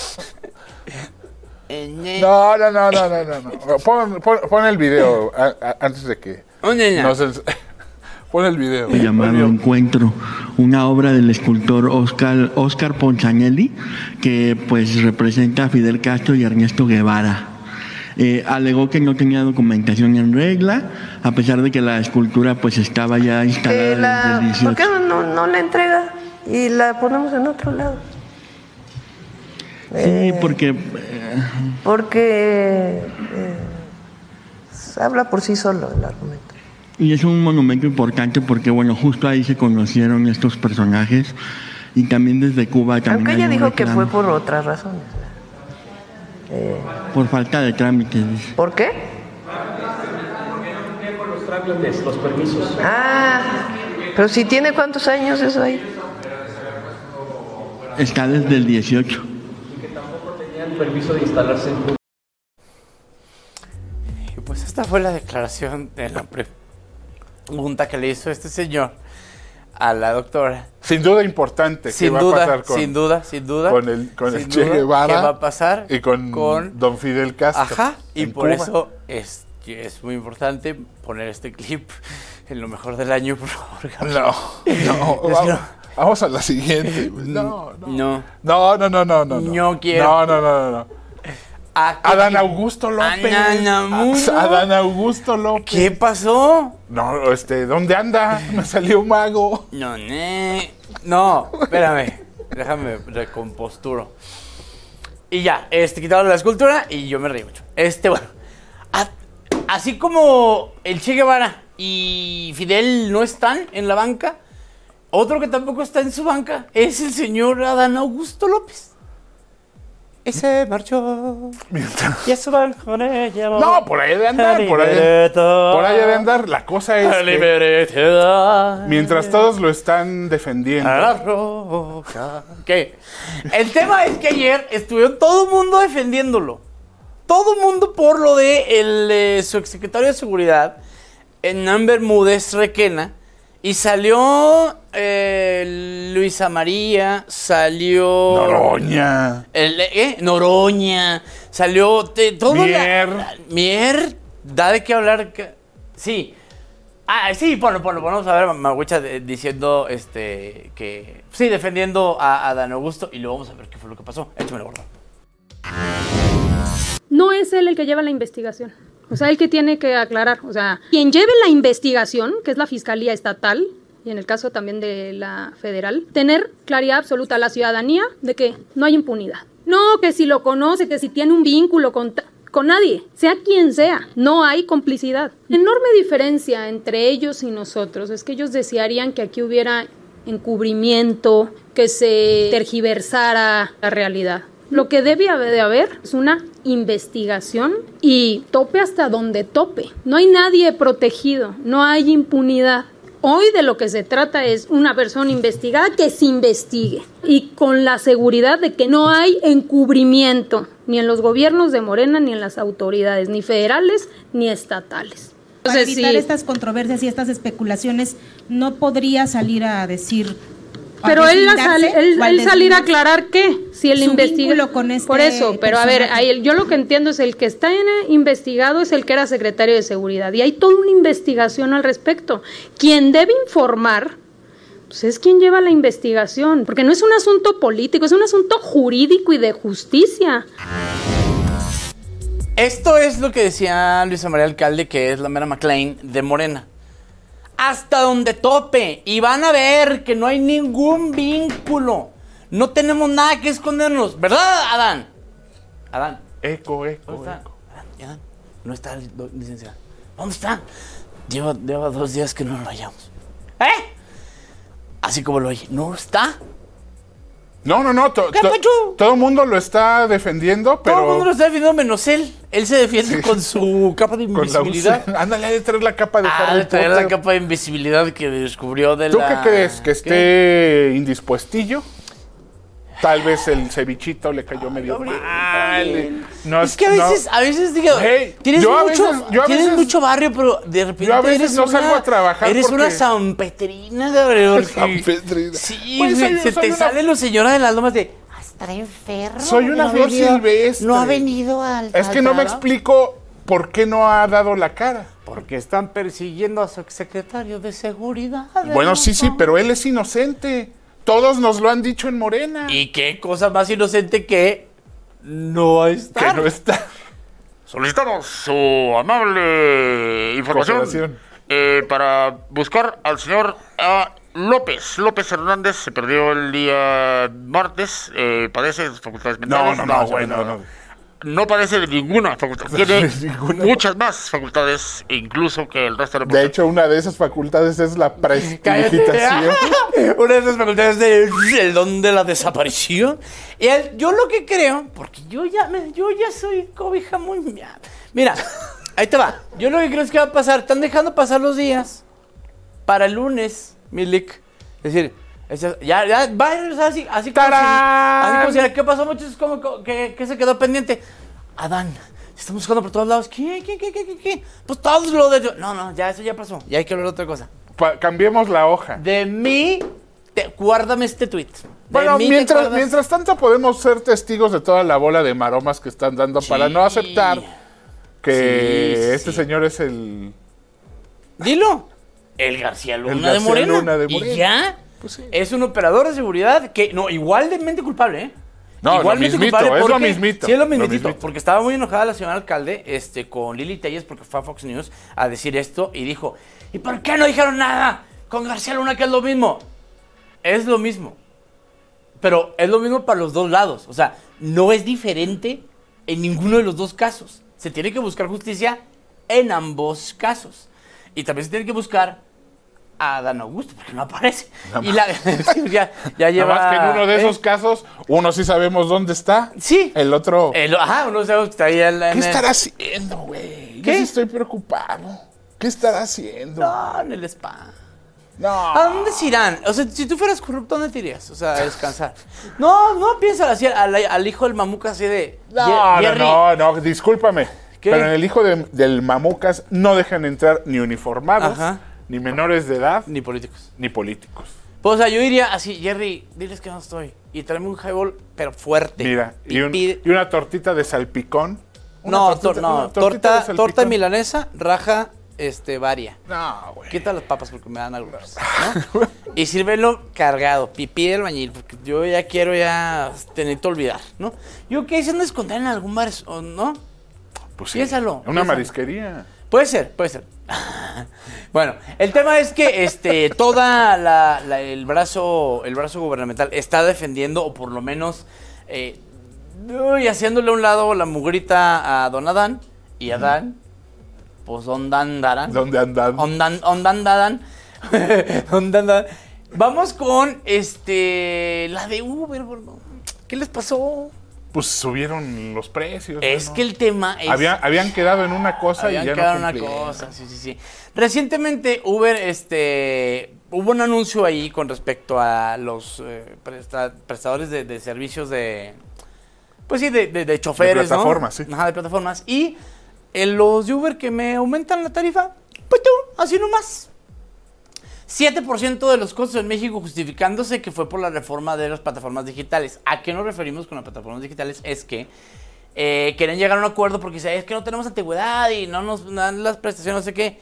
No, no, no, no, no, no. Pon, pon, pon el video a, a, antes de que... No se, pon el video. Llamado Encuentro, una obra del escultor Oscar, Oscar Ponzanelli, que pues representa a Fidel Castro y Ernesto Guevara. Eh, alegó que no tenía documentación en regla, a pesar de que la escultura pues estaba ya instalada la, desde el dieciocho. ¿Por qué no, no la entrega y la ponemos en otro lado? Sí, eh, porque... Eh, porque eh, habla por sí solo el argumento. Y es un monumento importante porque, bueno, justo ahí se conocieron estos personajes, y también desde Cuba también... Aunque ella dijo reclamo. que fue por otras razones. Eh, por falta de trámites. ¿Por qué? Con los trámites, los permisos. Ah, Pero si tiene cuántos años eso ahí. Está desde el dieciocho. Y que tampoco tenían permiso de instalarse en... Y pues esta fue la declaración de la pregunta que le hizo este señor a la doctora. Sin duda importante. Sin ¿qué duda, va a pasar con, sin duda, sin duda. Con el, con sin el Che duda, Guevara. ¿qué va a pasar? Y con, con don Fidel Castro. Ajá, y por Cuba. eso es, es muy importante poner este clip en lo mejor del año, por favor. No, no, vamos, vamos a la siguiente. No, no. No. No, no, no, no, no. No quiero. No, no, no, no. Adán Augusto López. Adán Adán Augusto López. ¿Qué pasó? No, este, ¿dónde anda? Me salió un mago. No, ne. No, espérame. Déjame recomposturo. Y ya, este, quitaron la escultura y yo me reí mucho. Este, bueno. A, así como el Che Guevara y Fidel no están en la banca, otro que tampoco está en su banca es el señor Adán Augusto López. Ese marchó y a su con ella. No, por ahí de andar, por ahí, por ahí de andar. La cosa es que mientras todos lo están defendiendo. A la roca. ¿Qué? El tema es que ayer estuvieron todo el mundo defendiéndolo. Todo el mundo por lo de el, eh, su exsecretario de Seguridad, Hernán Bermúdez Requena. Y salió eh, Luisa María, salió... Noroña. El, ¿eh? Noroña, salió... Te, todo Mier. La, la, Mier, da de qué hablar... Que, sí. Ah, sí, ponlo, ponlo, vamos a ver a Maguicha diciendo este que... Sí, defendiendo a, a Adán Augusto y luego vamos a ver qué fue lo que pasó. Échamelo, gordo. No es él el que lleva la investigación. O sea, el que tiene que aclarar, o sea, quien lleve la investigación, que es la Fiscalía Estatal, y en el caso también de la Federal, tener claridad absoluta a la ciudadanía de que no hay impunidad. No, que si lo conoce, que si tiene un vínculo con, con nadie, sea quien sea, no hay complicidad. La enorme diferencia entre ellos y nosotros es que ellos desearían que aquí hubiera encubrimiento, que se tergiversara la realidad. Lo que debe de haber es una investigación y tope hasta donde tope. No hay nadie protegido, no hay impunidad. Hoy de lo que se trata es una persona investigada que se investigue y con la seguridad de que no hay encubrimiento ni en los gobiernos de Morena ni en las autoridades, ni federales ni estatales. Para Entonces, evitar sí, estas controversias y estas especulaciones, ¿no podría salir a decir... Pero él, sal, él, él salir a aclarar qué, si él investiga con este por eso, pero personaje. a ver, ahí, yo lo que entiendo es el que está en, investigado es el que era secretario de Seguridad y hay toda una investigación al respecto. Quien debe informar, pues es quien lleva la investigación, porque no es un asunto político, es un asunto jurídico y de justicia. Esto es lo que decía Luisa María Alcalde, que es la mera McLean de Morena. Hasta donde tope. Y van a ver que no hay ningún vínculo. No tenemos nada que escondernos. ¿Verdad, Adán? Adán. Eco, eco, ¿Dónde está? eco. Adán, Adán. No está el licenciado. ¿Dónde está? Lleva, lleva dos días que no lo hallamos. ¿Eh? Así como lo oye. ¿No está? No, no, no. To, to, todo el mundo lo está defendiendo, pero... Todo el mundo lo está defendiendo menos él. Él se defiende sí. con su capa de invisibilidad. La, ándale, ha de traer la capa de ah, Harry de traer Potter. la capa de invisibilidad que descubrió de ¿Tú la... qué crees? ¿Que esté ¿Qué? indispuestillo? Tal vez el cevichito le cayó medio mal. No, es que a veces, no. a veces digo, hey, tienes, mucho, veces, tienes veces, mucho barrio, pero de repente yo a veces eres no una, salgo a trabajar eres porque... una sanpetrina, Gabriel. Sanpetrina. Sí, pues soy, se te una... sale los señores de las lomas de, ah, estará enfermo. Soy una no flor venido, silvestre. No ha venido al... Es que no me explico por qué no ha dado la cara. Porque están persiguiendo a su exsecretario de Seguridad. Bueno, sí, sí, pero él es inocente. Todos nos lo han dicho en Morena. ¿Y qué cosa más inocente que no está? Que no está. Solicitamos su amable información eh, para buscar al señor a López. López Hernández se perdió el día martes. Eh, padece de sus facultades mentales. No, no, no, no bueno, no. no. No padece de ninguna facultad. Tiene ninguna. muchas más facultades, incluso que el resto de la De hecho, una de esas facultades es la prestidigitación. Una de esas facultades es el don de la desaparición. Y el, yo lo que creo, porque yo ya, me, yo ya soy cobija muy... Mira, ahí te va. Yo lo que creo es que va a pasar, están dejando pasar los días para el lunes Milik. Es decir, es, ya, ya va a regresar así, así como si, así como si, ¿qué pasó, muchachos? ¿Cómo que, que se quedó pendiente? Adán, estamos buscando por todos lados. ¿Qué, qué, qué, qué, qué? Pues todos lo de... No, no, ya eso ya pasó. Ya hay que hablar de otra cosa. Pa cambiemos la hoja. De mí, te, guárdame este tweet. De bueno, mí mientras, mientras tanto podemos ser testigos de toda la bola de maromas que están dando sí. para no aceptar que sí, sí, este sí. señor es el... Dilo. El García Luna, el García de, Morena. Luna de Morena. Y ya pues sí. es un operador de seguridad que, no, igualmente culpable, ¿eh? No, igualmente lo mismito, culpable es porque, lo mismito. Sí, es lo mismito, lo mismito. Porque estaba muy enojada la señora alcalde este, con Lili Telles porque fue a Fox News a decir esto y dijo, ¿y por qué no dijeron nada con García Luna que es lo mismo? Es lo mismo. Pero es lo mismo para los dos lados. O sea, no es diferente en ninguno de los dos casos. Se tiene que buscar justicia en ambos casos. Y también se tiene que buscar a Dan Augusto, porque no aparece. Nada y la, ya, ya lleva... Nada más que en uno de esos ¿eh? casos, uno sí sabemos dónde está. Sí. El otro... El, ajá, uno sabe que está ahí en, en ¿Qué el... estará haciendo, güey? ¿Qué? Yo sí estoy preocupado. ¿Qué estará haciendo? No, en el spa. No. ¿A dónde se irán? O sea, si tú fueras corrupto, ¿dónde te irías? O sea, a descansar. No, no piensa así al, al hijo del Mamuca así de... No, Jerry. no, no, no, discúlpame. ¿Qué? Pero en el hijo de, del Mamucas no dejan entrar ni uniformados, Ajá. ni menores de edad, ni políticos. Ni políticos. Pues, o sea, yo iría así, Jerry, diles que no estoy. Y tráeme un highball, pero fuerte. Mira, y, un, y una tortita de salpicón. Una no, tortita, tor no, una torta, de torta milanesa, raja, este, varia. No, güey. Quita las papas porque me dan algo, ¿no? Y sírvelo cargado, pipí del bañil, porque yo ya quiero ya tener que olvidar, ¿no? Yo qué se han de esconder en algún bar, ¿no? Pues sí. Piénsalo. Una piénsalo. marisquería. Puede ser, puede ser. Bueno, el tema es que este toda la, la, el brazo el brazo gubernamental está defendiendo o por lo menos eh, uy, haciéndole a un lado la mugrita a Don Adán y Adán, pues ¿dónde andarán? ¿Dónde andan? ¿Dónde andarán? ¿Dónde andan? Vamos con este la de Uber, bueno. ¿Qué les pasó? Pues subieron los precios. Es ¿no? que el tema es... Había, habían quedado en una cosa habían y ya quedado no en una cosa, sí, sí, sí. Recientemente Uber, este... Hubo un anuncio ahí con respecto a los eh, presta, prestadores de, de servicios de... Pues sí, de, de, de choferes, de plataformas, ¿no? sí. Ajá, de plataformas. Y eh, los de Uber que me aumentan la tarifa, pues tú, así nomás. siete por ciento de los costos en México justificándose que fue por la reforma de las plataformas digitales. ¿A qué nos referimos con las plataformas digitales? Es que eh, quieren llegar a un acuerdo porque dicen, es que no tenemos antigüedad y no nos dan las prestaciones, no sé qué.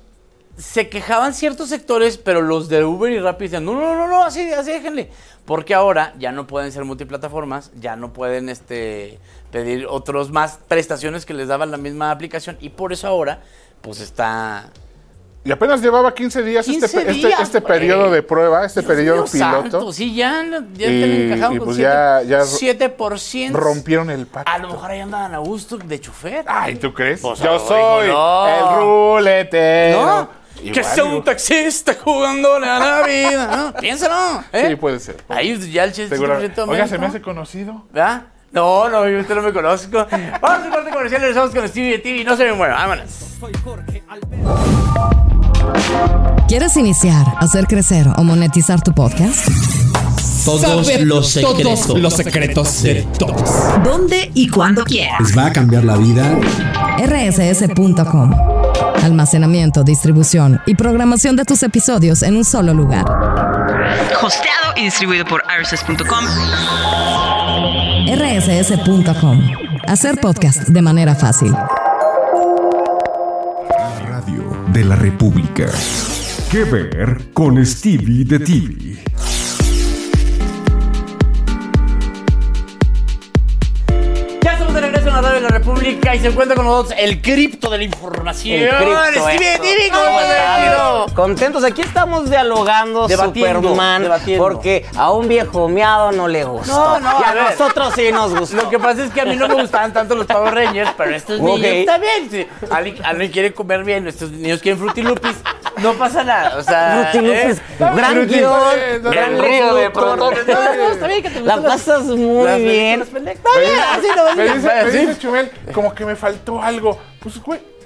Se quejaban ciertos sectores, pero los de Uber y Rappi decían, no, no, no, no, así, así déjenle. Porque ahora ya no pueden ser multiplataformas, ya no pueden este, pedir otros más prestaciones que les daban la misma aplicación. Y por eso ahora, pues está... Y apenas llevaba quince días, quince este, días, este, este periodo de prueba, este Dios periodo Dios piloto. Santo, sí, ya, ya y, te encajado y con pues siete, ya, ya siete por ciento. Rompieron el pacto. A lo mejor ahí andaban a gusto de chofer. Ay, ¿tú crees? Pues, Yo no, soy no. el ruletero. ¿No? Igual, que sea digo. un taxista jugándole a la vida, ¿no? Piénsalo, ¿eh? Sí, puede ser. Puede Ahí ya el chiste Seguro. Oiga, ¿se me hace conocido? ¿verdad? No, no, yo usted no me conozco. Vamos a corte comercial, regresamos con Stevie de T V. No se me mueva, vámonos. ¿Quieres iniciar, hacer crecer o monetizar tu podcast? Todos Saber los secretos. todos los secretos de todos. ¿Dónde y cuándo quieras? Les va a cambiar la vida. R S S punto com. Almacenamiento, distribución y programación de tus episodios en un solo lugar. Hosteado y distribuido por R S S punto com. R S S punto com. Hacer podcast de manera fácil. Radio de la República. ¿Qué ver con Stevie de T V? Ya estamos de regreso en la radio de la República y se encuentra con nosotros el cripto de la información. El cripto, Stevie de eso. T V, ¿cómo estás? Contentos, aquí estamos dialogando, Debatiendo, Superman, debatiendo. porque a un viejo miado no le gusta. No, no, y a, a ver. nosotros sí nos gustó. Lo que pasa es que a mí no me gustaban tanto los Power Rangers, pero estos Ok. niños también. Si alguien, alguien quiere comer bien, estos niños quieren Fruity Loops, no pasa nada. O sea, Fruity Loops, ¿eh? gran Fruity- guión, eh, gran el río de locutor. protones. No, no, está bien que te La gustan las- pasas muy las- bien. las pendejas. Está bien, así no Me dice, me así. dice Chumel, como que me faltó algo. Pues, güey,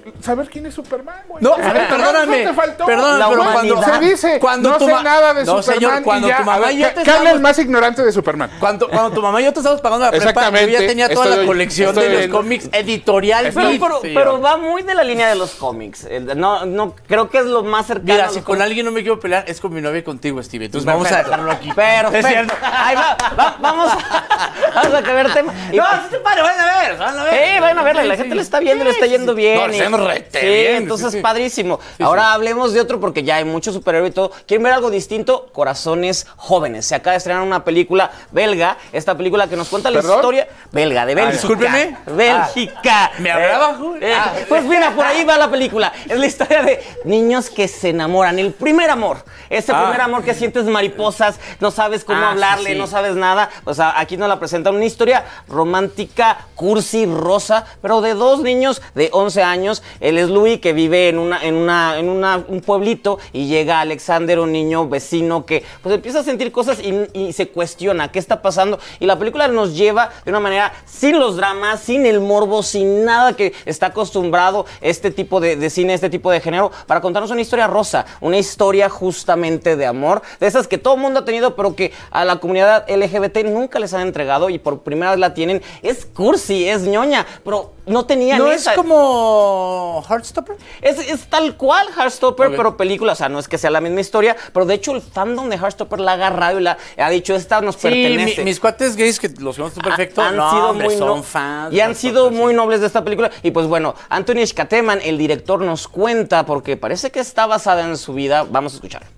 saber quién es Superman, güey. No, a ver, perdóname. No te faltó. Perdóname, pero cuando se dice, cuando no tu sé ma- nada de no, Superman señor, cuando y ya, tu mamá a ver, y yo ¿qué- te ¿qué habla el estábamos- más ignorante de Superman? Cuando, cuando tu mamá y yo te estábamos pagando la prepa, yo Exactamente, ya tenía toda estoy- la colección estoy de los viendo. cómics editorial. Pero, Beat, pero, señor. pero va muy de la línea de los cómics. El- No, no, creo que es lo más cercano. Mira, a si los con cómics. alguien no me quiero pelear, es con mi novia y contigo, Steve. Entonces vamos a Perfecto. dejarlo aquí. Perfecto. Es cierto. Ahí va, va- vamos, a, vamos a ver tema. Y- No, sí te pare, vayan a ver, van a ver. Sí, vayan a verla, la Sí, gente sí. le está viendo, le está yendo bien. No, le y- está yendo rete sí, bien, entonces sí, sí. padrísimo. Sí, Ahora sí. hablemos de otro porque ya hay mucho superhéroe y todo. ¿Quieren ver algo distinto? Corazones Jóvenes. Se acaba de estrenar una película belga, esta película que nos cuenta la ¿Perdón? historia belga, de Bélgica. discúlpeme. Bélgica. ¿Me hablaba, Eh, Julio? eh, Ah. Pues mira, por ahí va la película. Es la historia de niños que se enamoran. El primer amor. Ese Ah. primer amor que sientes mariposas, no sabes cómo Ah, hablarle, sí, sí. no sabes nada. O sea, aquí nos la presentan una historia romántica, cursi, rosa, pero de dos niños de once años. Él es Louis, que vive en una, en una, en una, un pueblito, y llega Alexander, un niño vecino que pues empieza a sentir cosas y, y se cuestiona qué está pasando. Y la película nos lleva de una manera sin los dramas, sin el morbo, sin nada que está acostumbrado este tipo de, de cine, este tipo de género, para contarnos una historia rosa, una historia justamente de amor, de esas que todo el mundo ha tenido, pero que a la comunidad L G B T nunca les han entregado y por primera vez la tienen. Es cursi, es ñoña, pero no tenían ¿No esa. es como Heartstopper? Es, es tal cual Heartstopper, Ok. pero película. O sea, no es que sea la misma historia, pero de hecho el fandom de Heartstopper la ha agarrado y la ha dicho, esta nos Sí, pertenece. mi- mis cuates gays que los conozco perfecto, han no, sido hombre, muy son no- fans. y han sido muy nobles de esta película. Y pues bueno, Anthony Schkateman, el director, nos cuenta, porque parece que está basada en su vida. Vamos a escuchar.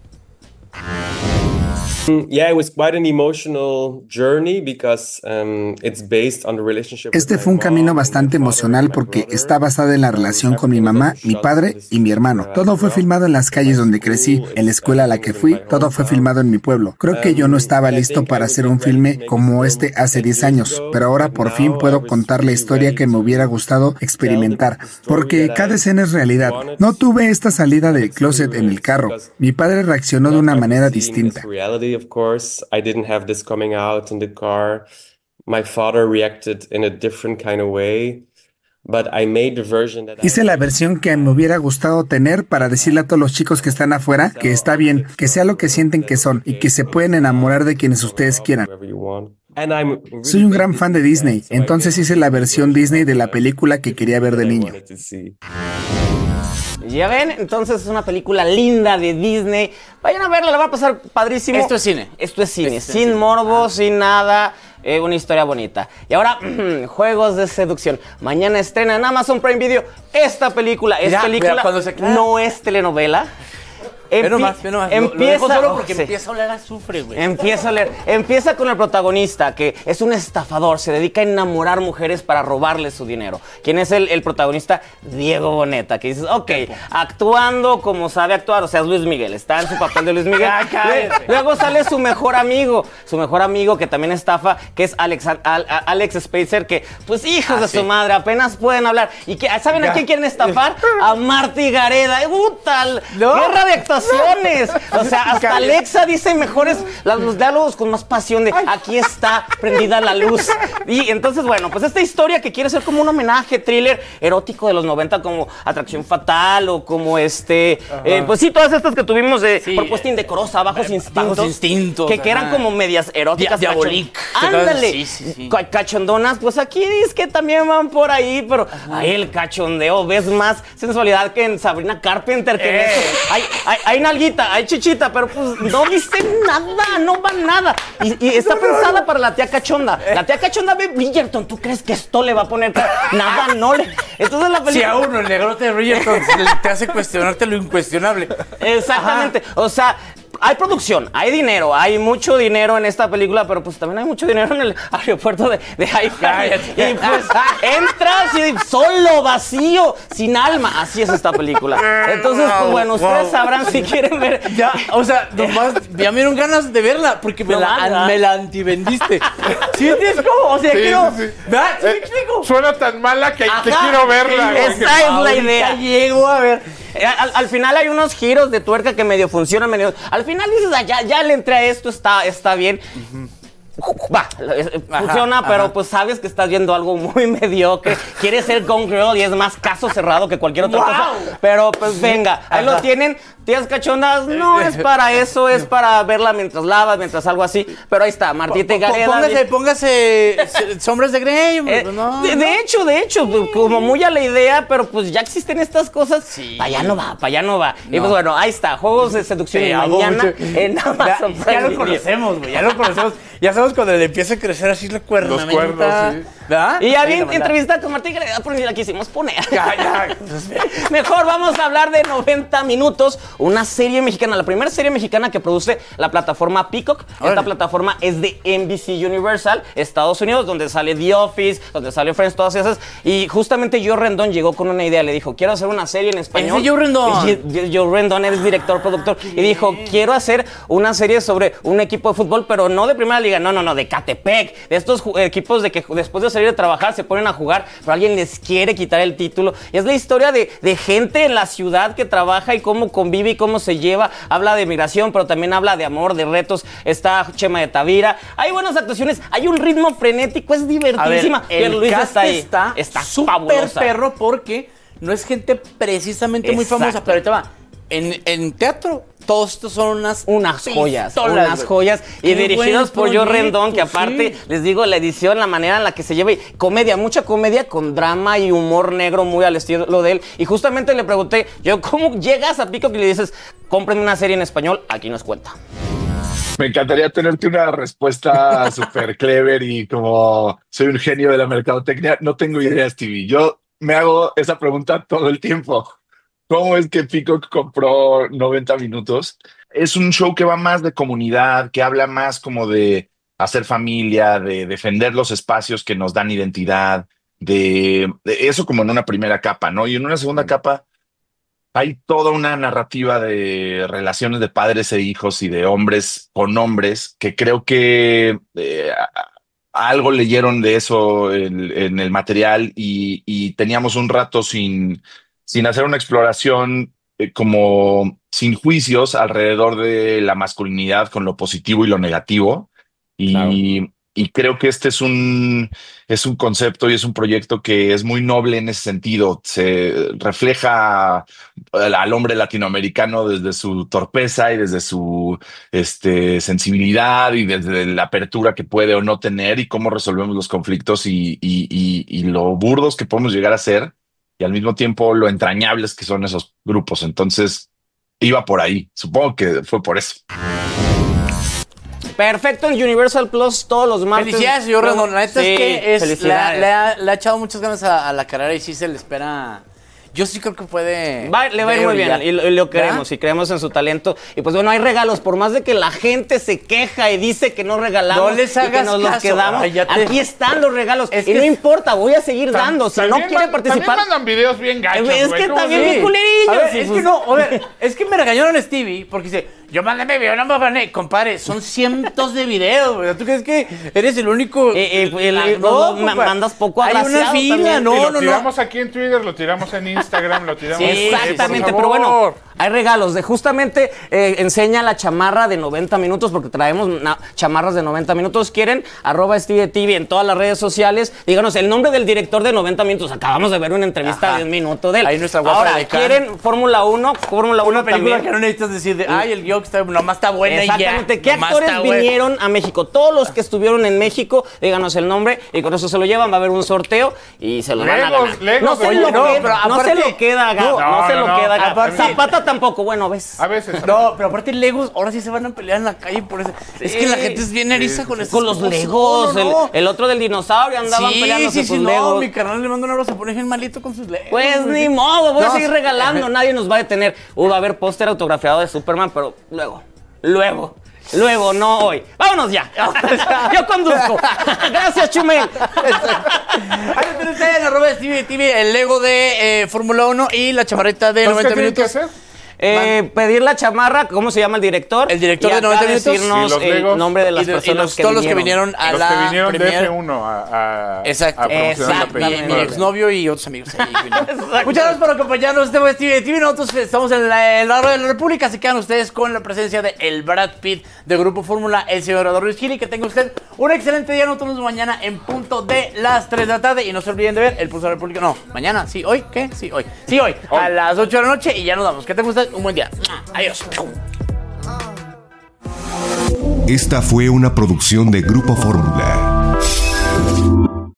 Yeah, it was quite an emotional journey because um, it's based on the relationship. Este fue un camino bastante emocional porque está basada en la relación con mi mamá, mi padre y mi hermano. Todo fue filmado en las calles donde crecí, en la escuela a la que fui, todo fue filmado en mi pueblo. Creo que yo no estaba listo para hacer un filme como este hace diez años, pero ahora por fin puedo contar la historia que me hubiera gustado experimentar, porque cada escena es realidad. No tuve esta salida del closet en el carro. Mi padre reaccionó de una manera distinta. Reality, of course, I didn't have this coming out in the car. My father reacted in a different kind of way. But I made the version that Hice la versión que me hubiera gustado tener para decirle a todos los chicos que están afuera que está bien, que sea lo que sienten que son y que se pueden enamorar de quienes ustedes quieran. And I'm Soy un gran fan de Disney, entonces hice la versión Disney de la película que quería ver de niño. Ya ven, entonces es una película linda de Disney. Vayan a verla, la va a pasar padrísimo. Esto es cine. Esto es cine, Esto es sin cine. morbo, Ah. sin nada. Eh, una historia bonita. Y ahora, juegos de seducción. Mañana estrena en Amazon Prime Video esta película. Es Mira, película, mira, cuando se aclara- no es telenovela. Ve Empie- nomás, ve nomás. Lo- lo Empieza, dejo solo porque sí. empieza a oler a azufre, güey. Empieza a leer. Empieza con el protagonista, que es un estafador, se dedica a enamorar mujeres para robarles su dinero. ¿Quién es el, el protagonista? Diego Boneta, que dices, ok, actuando como sabe actuar, o sea, es Luis Miguel, está en su papel de Luis Miguel. Ya, cállate. Lue- Luego sale su mejor amigo, su mejor amigo que también estafa, que es Alex, Al- Al- Alex Spacer, que, pues, hijos Ah, de sí. su madre, apenas pueden hablar. ¿Y que, saben a Ya. quién quieren estafar? A Marty Gareda. ¡Puta! No. ¡Guerra de actuaciones! O sea, hasta Cállate. Alexa dice mejores las- los diálogos con más pasión de aquí está prendida la luz. Y entonces, bueno, pues esta historia que quiere ser como un homenaje, thriller erótico de los noventa, como Atracción Fatal o como este, eh, pues sí, todas estas que tuvimos de Sí. Propuesta Indecorosa, Bajos Instintos. Bajos Instintos, Que, que eran ajá. como medias eróticas. Dia- Diabolique. cachon- Ándale. Sí, sí, sí. Ca- Cachondonas, pues aquí es que también van por ahí, pero ahí el cachondeo, ves más sensualidad que en Sabrina Carpenter, que en Eh. eso. Hay, hay, hay nalguita, hay chichita, pero pues no viste nada, no va nada. Y, y está pensada para la tía cachonda. La tía cachonda ve Bridgerton, ¿tú crees que esto le va a poner cara? Nada, no le. Entonces la película. Si a uno el negrote de Bridgerton te hace cuestionarte lo incuestionable. Exactamente. O sea, hay producción, hay dinero, hay mucho dinero en esta película, pero pues también hay mucho dinero en el aeropuerto de, de Haifa. Y pues entras y solo, vacío, sin alma. Así es esta película. Entonces, pues bueno, ustedes Wow. sabrán si quieren ver. Ya, o sea, nomás ya me dieron ganas de verla porque me, No la, más, ¿verdad? me la antivendiste. ¿Sí entiendes cómo? O sea, Sí, quiero. sí, sí. ¿Verdad? ¿Sí me Eh, explico? Suena tan mala que, que Ajá, quiero verla. güey. esa es la Ahorita idea. llego a ver. Eh, Al, al final hay unos giros de tuerca que medio funcionan, medio. Al final dices, ah, ya, ya le entré a esto, está, está bien. va, funciona, ajá, pero ajá. pues sabes que estás viendo algo muy mediocre. Quieres ser Gone Girl y es más caso cerrado que cualquier otra wow. cosa. Pero pues venga, ahí ajá. lo tienen. Tías cachondas, no es para eso, es para verla mientras lavas, mientras algo así. Pero ahí está, Martita y Gareda. Póngase, póngase Sombras de Grey. Eh, no, de, no. de hecho, de hecho, como muy a la idea, pero pues ya existen estas cosas. Sí. Para allá no va, para allá no va. No. Y pues bueno, ahí está, Juegos de Seducción sí, mañana mucho. En Amazon Ya, ya lo conocemos, güey, ya lo conocemos. Ya sabemos cuando le empieza a crecer así la cuerna. Los cuernos, sí. ¿verdad? Y ya sí, bien entrevista con Martín Gareda, por la quisimos poner. Ya, ya. Mejor vamos a hablar de noventa minutos, una serie mexicana, la primera serie mexicana que produce la plataforma Peacock. Órale. Esta plataforma es de N B C Universal, Estados Unidos, donde sale The Office, donde sale Friends, todas esas. Y justamente Joe Rendón llegó con una idea, le dijo, quiero hacer una serie en español. ¿Ese Joe Rendón? Y, Joe Rendón es director, productor, y dijo, quiero hacer una serie sobre un equipo de fútbol, pero no de primera liga, no, no, no, de Catepec, de estos equipos de que después de salir de trabajar se ponen a jugar, pero alguien les quiere quitar el título. Y es la historia de, de gente en la ciudad que trabaja y cómo convive y cómo se lleva. Habla de migración, pero también habla de amor, de retos. Está Chema de Tavira. Hay buenas actuaciones, hay un ritmo frenético, es divertidísima. A ver, el Luis cast está ahí. Está, está súper perro porque no es gente precisamente muy Exacto. famosa, pero ahorita va. En, en teatro, todos estos son unas unas joyas, pistolas, unas wey. joyas y dirigidos por Joe Rendón, que aparte, sí. les digo, la edición, la manera en la que se lleva, y comedia, mucha comedia con drama y humor negro muy al estilo de él. Y justamente le pregunté, yo, ¿cómo llegas a Peacock y le dices, cómprenme una serie en español? Aquí nos cuenta. Me encantaría tenerte una respuesta súper clever y como soy un genio de la mercadotecnia. No tengo idea, Stevie. Yo me hago esa pregunta todo el tiempo. ¿Cómo es que Peacock compró noventa minutos? Es un show que va más de comunidad, que habla más como de hacer familia, de defender los espacios que nos dan identidad, de, de eso como en una primera capa, ¿no? Y en una segunda capa hay toda una narrativa de relaciones de padres e hijos y de hombres con hombres que creo que eh, algo leyeron de eso en, en el material y, y teníamos un rato sin... sin hacer una exploración eh, como sin juicios alrededor de la masculinidad con lo positivo y lo negativo. Y, claro. y creo que este es un, es un concepto y es un proyecto que es muy noble en ese sentido. Se refleja al hombre latinoamericano desde su torpeza y desde su este, sensibilidad y desde la apertura que puede o no tener y cómo resolvemos los conflictos y, y, y, y lo burdos que podemos llegar a ser. Y al mismo tiempo lo entrañables que son esos grupos. Entonces, iba por ahí. Supongo que fue por eso. Perfecto, en Universal Plus todos los martes. Felicidades, señor Rendón. La neta sí, es que es, le, ha, le, ha, le ha echado muchas ganas a, a la carrera y sí se le espera... Yo sí creo que puede... Va, le va a ir muy bien y lo, y lo queremos, ¿ya? Y creemos en su talento. Y pues bueno, hay regalos. Por más de que la gente se queja y dice que no regalamos no les hagas y que nos caso. los quedamos, Ay, te... aquí están los regalos. Es y que no importa, voy a seguir dando. Si no quiere man, participar... También mandan videos bien gachos, Es güey. que también sí? bien culerillos. A ver, sí, es pues... que no, a ver, es que me regañaron a Stevie porque dice... Yo mandé mi video, no me gané. Compadre, son cientos de videos, güey. ¿Tú crees que eres el único? Eh, eh, el, el, no, no mandas poco Hay una fila, también. no, y lo no, tiramos no. aquí en Twitter, lo tiramos en Instagram, lo tiramos... Sí, exactamente, pero bueno, hay regalos. De justamente eh, enseña la chamarra de noventa minutos, porque traemos chamarras de noventa minutos. ¿Quieren? Arroba Stevie T V en todas las redes sociales. Díganos el nombre del director de noventa minutos. Acabamos de ver una entrevista Ajá. de un minuto de él. Ahí nuestra guapa Ahora, de ¿quieren Fórmula uno? Fórmula uno Una película también. que no necesitas decir de, ay, el guión que está, nomás está buena y ya. Exactamente. ¿Qué actores vinieron a México? Todos los que estuvieron en México, díganos el nombre y con eso se lo llevan. Va a haber un sorteo y se lo van a ganar. Legos, no se oye, lo no, queda, pero no aparte, se lo queda, Gab, no, no se no, lo no, queda, Gab. aparte, Zapata tampoco, bueno, ves. A veces. No, pero aparte Legos, ahora sí se van a pelear en la calle por eso. Sí, es que la gente es bien eriza sí, con eso. Con los Legos, no, no, no. El, el otro del dinosaurio andaban sí, peleándose sí, con sí, Legos. No, mi carnal le manda un abrazo, se pone bien malito con sus Legos. Pues ni modo, voy no, a seguir regalando, nadie nos va a detener. Uh, va a haber póster autografiado de Superman, pero luego, luego. Luego, no hoy. ¡Vámonos ya! Yo conduzco. Gracias, Chumel. Ahí lo tienen ustedes en arroba Stevie T V, el Lego de eh, Fórmula uno y la chamarrita de noventa minutos. ¿Qué hacer? eh, pedir la chamarra, ¿cómo se llama el director? El director y de noventa acá minutos. decirnos Y los el Legos. nombre de las Y de- y personas los- que todos los que vinieron. vinieron a Los la que vinieron de premier. F uno a, a, Exacto. a promocionar la Exacto. Mi, película. mi exnovio y otros amigos ahí. Muchas gracias por acompañarnos. Este fue Steve T V. Nosotros estamos en la, en la Radio de la República. Se quedan ustedes con la presencia de el Brad Pitt de Grupo Fórmula, el señor Eduardo Ruiz Gil. Que tenga usted un excelente día. Nosotros nos vemos mañana en punto de las tres de la tarde. Y no se olviden de ver el Pulso de la República. No, mañana. Sí, hoy. ¿Qué? Sí, hoy. Sí, hoy. hoy. A las ocho de la noche. Y ya nos vamos. Que tenga usted un buen día. Adiós. Esta fue una producción de Grupo Fórmula.